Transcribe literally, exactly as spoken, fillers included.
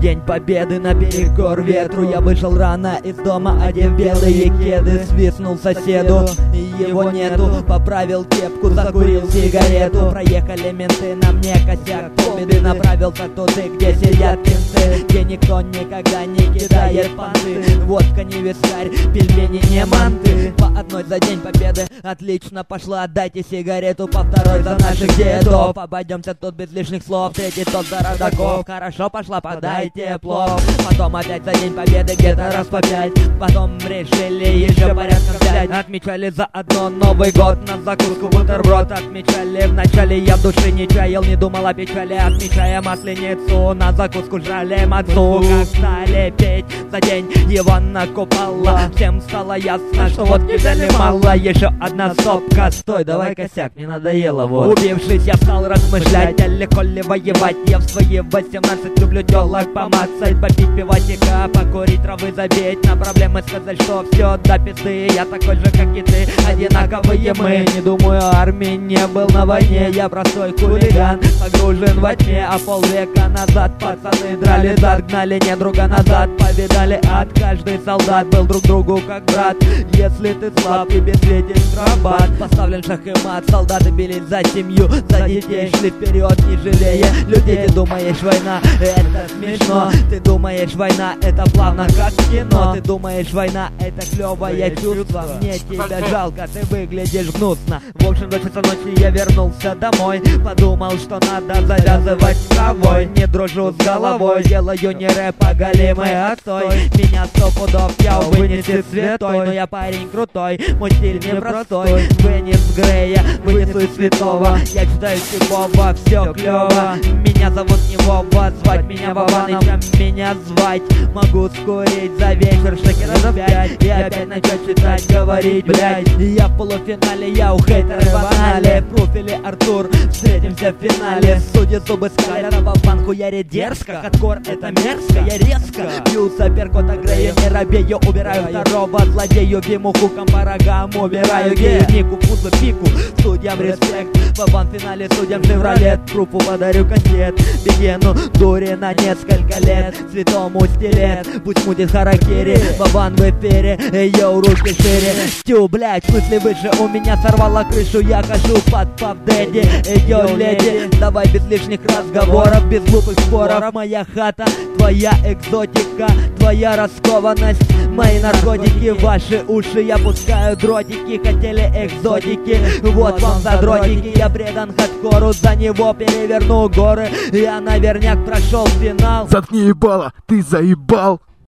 День победы наперекор ветру. Я вышел рано из дома, одев белые кеды. Свистнул соседу, его нету. Поправил кепку, закурил сигарету. Проехали менты, на мне косяк. Полбеды направился туда, где сидят пинцы, где никто никогда не кидает понты. Водка не вискарь, пельмени не манты. По одной за День победы отлично пошла. Отдайте сигарету, по второй за наших дедов. Обойдемся тут без лишних слов. Третий тот за родаков. Хорошо пошла, подайте плов. Потом опять за День победы где-то раз по пять. Потом решили еще порядком взять. Отмечали заодно Новый год. На закуску бутерброд отмечали. Вначале я в душе не чаял, не думал о печали. Отмечая Масленицу, на закуску жрали мацу. Как стали петь за день его накупала. Всем стало ясно, что вот не взяли мало. Еще одна сопка, стой, давай косяк, мне надоело вот. Убившись, я стал размышлять, а легко ли воевать. Я в свои восемнадцать люблю телок помацать, попить пиватика, покурить, травы забить. На проблемы сказать, что все до пизды. Я такой же, как и ты, одинаковые мы. Не думаю, армии не был на войне. Я простой хулиган, погружен во тьме. А полвека назад пацаны драли зад, гнали недруга назад. Повидали ад, каждый солдат был друг другу как брат. Если ты слаб, тебе светит штрафбат. Поставлен шах и мат, солдаты бились за семью, за детей шли вперед, не жалея людей. Ты думаешь, война это смешно, ты думаешь, война это плавно как кино. Ты думаешь, война это клевое чувство, мне тебя жалко, ты выглядишь гнусно. В общем, до часа ночи я вернулся домой, подумал, что надо завязывать с собой. Не дружу с головой, делаю не рэп, а голимый отстой. Меня сто пудов я вынесет святой, но я парень крутой, мой стиль непростой. Вынес Грея, вынесу из святого, я читаю Степова, все клево. Меня зовут не Вова, звать меня Вован, и чем меня звать? Могу скурить за вечер штуки раз пять и опять начать читать, говорить, блять. Я в полуфинале, я у хейтеров в анале. Пруф или Артур, встретимся в финале. Судьи зубы скалят, а в хуярит дерзко. Хардкор это мерзко, я резко бью соперкота Грея, не робею, убираю второго злодею. Биму хуком по рогам, убираю гею, нику, пузо, пику, судьям респект. Вован в финале, судьям Шевролет. Пруфу подарю кассет, Бегену дури на несколько лет. Святому стилет, пусть мутит харакири. Вован в эфире, йоу, руки шире. Тю, блять, в смысле выше, у меня сорвало крышу. Я хожу под пав-дэдди, йоу, леди. Давай без лишних разговоров, без глупых споров. Моя хата, твоя экзотика, твоя раскованность, мои наркотики, ваши уши. Я пускаю дротики, хотели экзотики, вот вам за дротики. Я предан хардкору, за него переверну горы. Я наверняк прошел финал. Заткни ебало, ты заебал.